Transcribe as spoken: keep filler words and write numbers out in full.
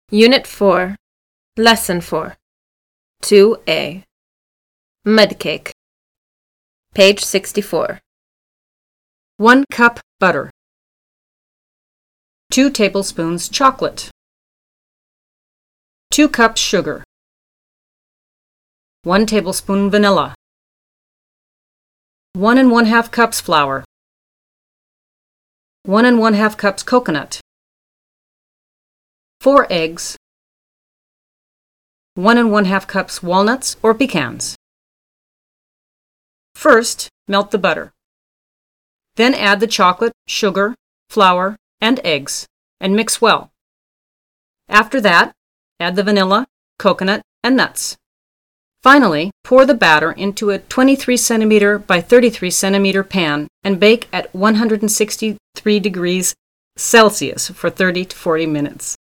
Unit four, Lesson four, two A, Mud Cake, page sixty-four. One cup butter. Two tablespoons chocolate. Two cups sugar. One tablespoon vanilla. One and one half cups flour. One and one half cups coconut. Four eggs. One and one half cups walnuts or pecans. First, melt the butter. Then add the chocolate, sugar, flour, and eggs, and mix well. After that, add the vanilla, coconut, and nuts. Finally, pour the batter into a twenty-three centimeter by thirty-three centimeter pan and bake at one hundred sixty-three degrees Celsius for thirty to forty minutes.